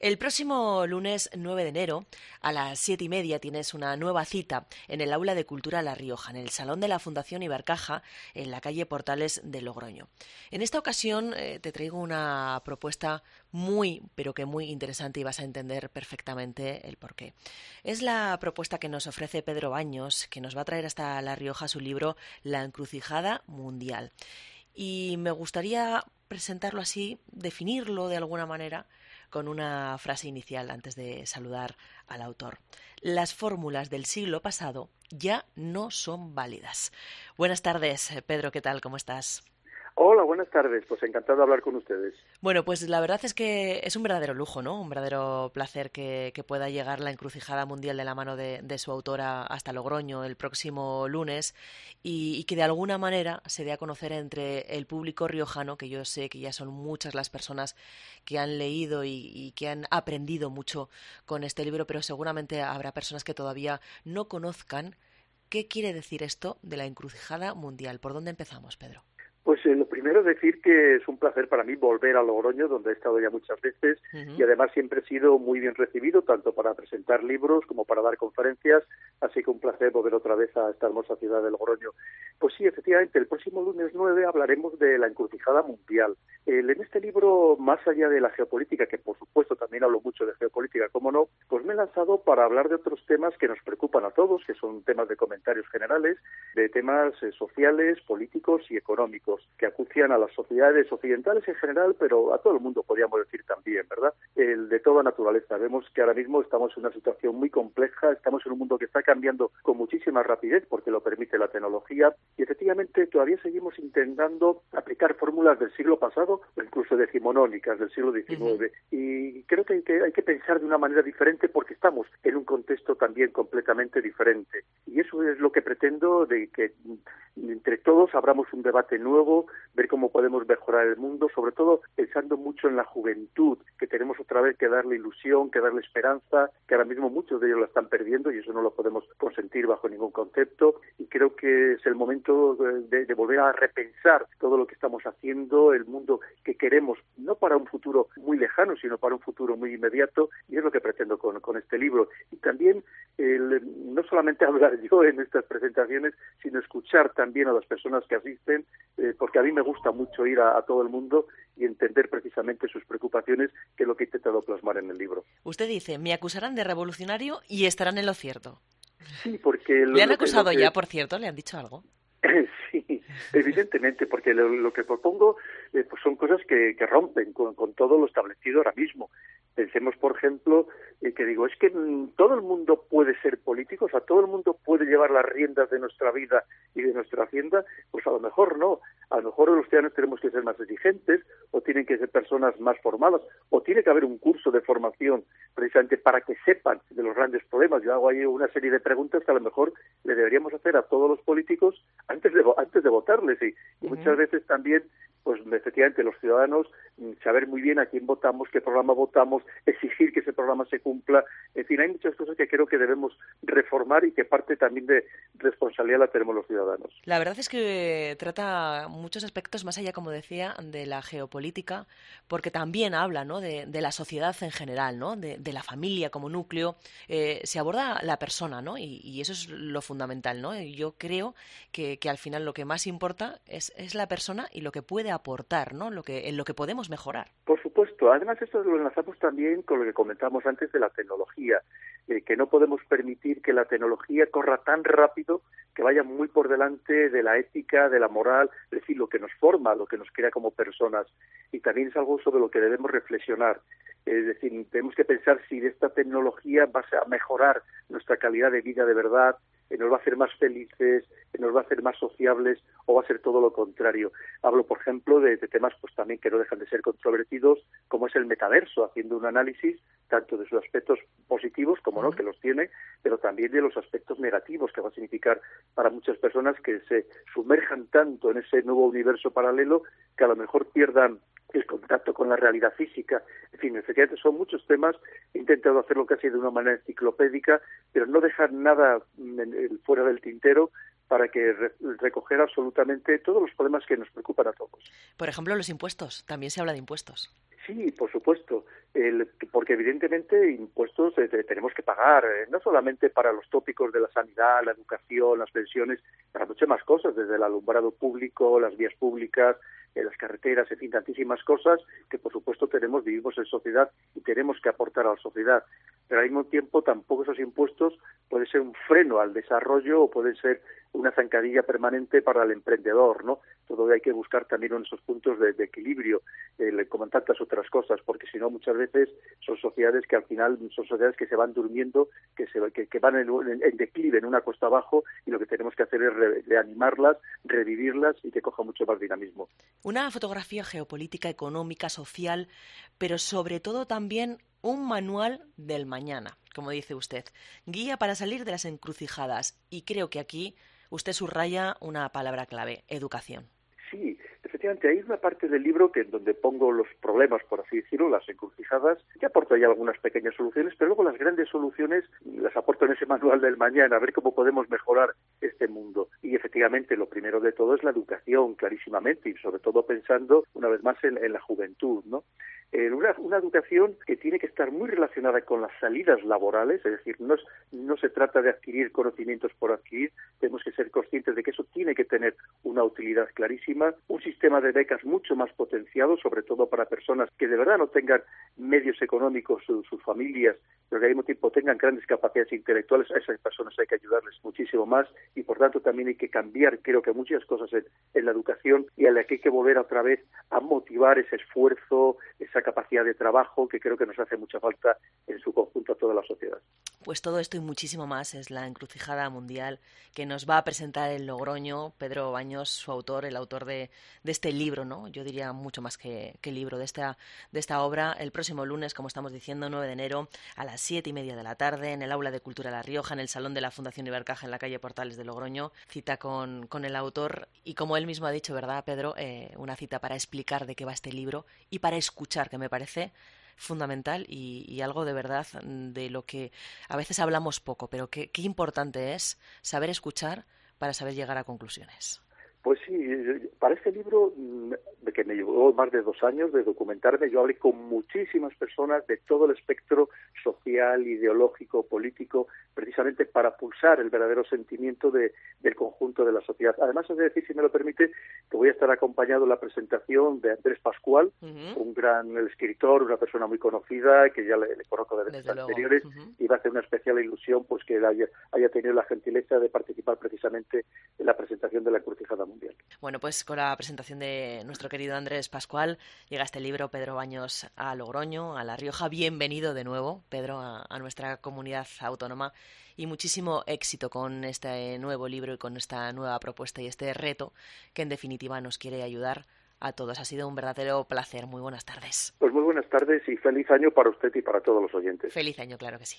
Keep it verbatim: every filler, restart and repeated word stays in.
El próximo lunes nueve de enero, a las siete y media, tienes una nueva cita en el Aula de Cultura La Rioja, en el Salón de la Fundación Ibercaja, en la calle Portales de Logroño. En esta ocasión eh, te traigo una propuesta muy, pero que muy interesante y vas a entender perfectamente el porqué. Es la propuesta que nos ofrece Pedro Baños, que nos va a traer hasta La Rioja su libro La encrucijada mundial. Y me gustaría presentarlo así, definirlo de alguna manera, con una frase inicial antes de saludar al autor. Las fórmulas del siglo pasado ya no son válidas. Buenas tardes, Pedro, ¿qué tal? ¿Cómo estás? Hola, buenas tardes. Pues encantado de hablar con ustedes. Bueno, pues la verdad es que es un verdadero lujo, ¿no? Un verdadero placer que, que pueda llegar la encrucijada mundial de la mano de, de su autora hasta Logroño el próximo lunes y, y que de alguna manera se dé a conocer entre el público riojano, que yo sé que ya son muchas las personas que han leído y, y que han aprendido mucho con este libro, pero seguramente habrá personas que todavía no conozcan qué quiere decir esto de la encrucijada mundial. ¿Por dónde empezamos, Pedro? Pues eh, lo primero es decir que es un placer para mí volver a Logroño, donde he estado ya muchas veces, Uh-huh. y además siempre he sido muy bien recibido, tanto para presentar libros como para dar conferencias, así que un placer volver otra vez a esta hermosa ciudad de Logroño. Pues sí, efectivamente, el próximo lunes nueve hablaremos de la encrucijada mundial. El, en este libro, más allá de la geopolítica, que por supuesto también hablo mucho de geopolítica, cómo no, pues me he lanzado para hablar de otros temas que nos preocupan a todos, que son temas de comentarios generales, de temas eh, sociales, políticos y económicos, que acucian a las sociedades occidentales en general, pero a todo el mundo podríamos decir también, ¿verdad? El de toda naturaleza. Vemos que ahora mismo estamos en una situación muy compleja, estamos en un mundo que está cambiando con muchísima rapidez porque lo permite la tecnología y efectivamente todavía seguimos intentando aplicar fórmulas del siglo pasado o incluso decimonónicas del siglo diecinueve. Uh-huh. Y creo que hay, que hay que pensar de una manera diferente porque estamos en un contexto también completamente diferente. Y eso es lo que pretendo, de que entre todos abramos un debate nuevo, ver cómo podemos mejorar el mundo, sobre todo pensando mucho en la juventud, que tenemos otra vez que darle ilusión, que darle esperanza, que ahora mismo muchos de ellos la están perdiendo y eso no lo podemos consentir bajo ningún concepto. Y creo que es el momento de, de volver a repensar todo lo que estamos haciendo, el mundo que queremos, no para un futuro muy lejano, sino para un futuro muy inmediato, y es lo que pretendo con, con este libro. Y también el, no solamente hablar yo en estas presentaciones, sino escuchar también a las personas que asisten, eh, porque a mí me gusta mucho ir a, a todo el mundo y entender precisamente sus preocupaciones, que es lo que he intentado plasmar en el libro. Usted dice, me acusarán de revolucionario y estarán en lo cierto. Sí, porque... Lo, ¿Le han lo que, acusado lo que... ya, por cierto? ¿Le han dicho algo? Sí, evidentemente, porque lo, lo que propongo eh, pues son cosas que, que rompen con, con todo lo establecido ahora mismo. Pensemos, por ejemplo, eh, que digo, es que mm, todo el mundo puede ser político, o sea, todo el mundo puede llevar las riendas de nuestra vida y de nuestra hacienda, pues a lo mejor no. A lo mejor los ciudadanos tenemos que ser más exigentes, o tienen que ser personas más formadas, o tiene que haber un curso de formación precisamente para que sepan de los grandes problemas. Yo hago ahí una serie de preguntas que a lo mejor le deberíamos hacer a todos los políticos antes de antes de votarles, y, y uh-huh. muchas veces también, pues efectivamente los ciudadanos, saber muy bien a quién votamos, qué programa votamos, exigir que ese programa se cumpla. En fin, hay muchas cosas que creo que debemos reformar y que parte también de responsabilidad la tenemos los ciudadanos. La verdad es que trata muchos aspectos más allá, como decía, de la geopolítica, porque también habla, ¿no?, de, de la sociedad en general, ¿no?, de, de la familia como núcleo. Eh, se aborda la persona, ¿no?, y, y eso es lo fundamental, ¿no? Y yo creo que, que al final lo que más importa es, es la persona y lo que puede aportar, ¿no?, lo que, en lo que podemos mejorar. Por supuesto. Además, esto lo enlazamos también con lo que comentábamos antes de la tecnología, eh, que no podemos permitir que la tecnología corra tan rápido que vaya muy por delante de la ética, de la moral, es decir, lo que nos forma, lo que nos crea como personas. Y también es algo sobre lo que debemos reflexionar. Es decir, tenemos que pensar si esta tecnología va a mejorar nuestra calidad de vida de verdad, nos va a hacer más felices, nos va a hacer más sociables, o va a ser todo lo contrario. Hablo, por ejemplo, de, de temas pues también que no dejan de ser controvertidos, como es el metaverso, haciendo un análisis tanto de sus aspectos positivos, como no, que los tiene, pero también de los aspectos negativos que va a significar para muchas personas que se sumerjan tanto en ese nuevo universo paralelo que a lo mejor pierdan el contacto con la realidad física. En fin, efectivamente son muchos temas. He intentado hacerlo casi de una manera enciclopédica, pero no dejar nada fuera del tintero, para que re recoger absolutamente todos los problemas que nos preocupan a todos. Por ejemplo, los impuestos. También se habla de impuestos. Sí, por supuesto, el, porque evidentemente impuestos eh, tenemos que pagar, eh, no solamente para los tópicos de la sanidad, la educación, las pensiones, para muchas más cosas, desde el alumbrado público, las vías públicas, eh, las carreteras, en fin, tantísimas cosas que por supuesto tenemos, vivimos en sociedad y tenemos que aportar a la sociedad. Pero al mismo tiempo tampoco esos impuestos pueden ser un freno al desarrollo o pueden ser una zancadilla permanente para el emprendedor, ¿no? Todo hay que buscar también en esos puntos de, de equilibrio, eh, como en tantas otras cosas, porque si no muchas veces son sociedades que al final son sociedades que se van durmiendo, que se que, que van en, en, en declive, en una costa abajo, y lo que tenemos que hacer es re, reanimarlas, revivirlas y que coja mucho más dinamismo. Una fotografía geopolítica, económica, social, pero sobre todo también un manual del mañana, como dice usted, guía para salir de las encrucijadas, y creo que aquí usted subraya una palabra clave: educación. Sí, efectivamente, hay una parte del libro que donde pongo los problemas, por así decirlo, las encrucijadas, que aporto ahí algunas pequeñas soluciones, pero luego las grandes soluciones las aporto en ese manual del mañana, a ver cómo podemos mejorar este mundo. Y efectivamente, lo primero de todo es la educación, clarísimamente, y sobre todo pensando, una vez más, en, en la juventud, ¿no? En una, una educación que tiene que estar muy relacionada con las salidas laborales, es decir, no, es, no se trata de adquirir conocimientos por adquirir, tenemos que ser conscientes de que eso tiene que tener una utilidad clarísima, un sistema de becas mucho más potenciado, sobre todo para personas que de verdad no tengan medios económicos, su, sus familias, pero que al mismo tiempo tengan grandes capacidades intelectuales. A esas personas hay que ayudarles muchísimo más y por tanto también hay que cambiar, creo que muchas cosas en, en la educación, y a la que hay que volver otra vez a motivar ese esfuerzo, esa capacidad de trabajo que creo que nos hace mucha falta en su conjunto a toda la sociedad. Pues todo esto y muchísimo más es la encrucijada mundial que nos va a presentar en Logroño Pedro Baños, su autor, el autor de, de este libro, ¿no? Yo diría mucho más que, que libro, de esta, de esta obra, el próximo lunes, como estamos diciendo, nueve de enero, a las siete y media de la tarde, en el Aula de Cultura La Rioja, en el Salón de la Fundación Ibercaja, en la calle Portales de Logroño, cita con, con el autor, y como él mismo ha dicho, ¿verdad, Pedro? Eh, una cita para explicar de qué va este libro y para escuchar, que me parece fundamental y, y algo de verdad de lo que a veces hablamos poco, pero qué, qué importante es saber escuchar para saber llegar a conclusiones. Pues sí, para este libro, que me llevó más de dos años de documentarme, yo hablé con muchísimas personas de todo el espectro social, ideológico, político, precisamente para pulsar el verdadero sentimiento de, del conjunto de la sociedad. Además, es de decir, si me lo permite, que voy a estar acompañado en la presentación de Andrés Pascual, uh-huh. un gran escritor, una persona muy conocida, que ya le, le conozco de veces anteriores, uh-huh. y va a hacer una especial ilusión pues que haya, haya tenido la gentileza de participar precisamente en la presentación de la encrucijada mundial. Bueno, pues con la presentación de nuestro querido Andrés Pascual llega este libro, Pedro Baños, a Logroño, a La Rioja. Bienvenido de nuevo, Pedro, a, a nuestra comunidad autónoma, y muchísimo éxito con este nuevo libro y con esta nueva propuesta y este reto que en definitiva nos quiere ayudar a todos. Ha sido un verdadero placer. Muy buenas tardes. Pues muy buenas tardes y feliz año para usted y para todos los oyentes. Feliz año, claro que sí.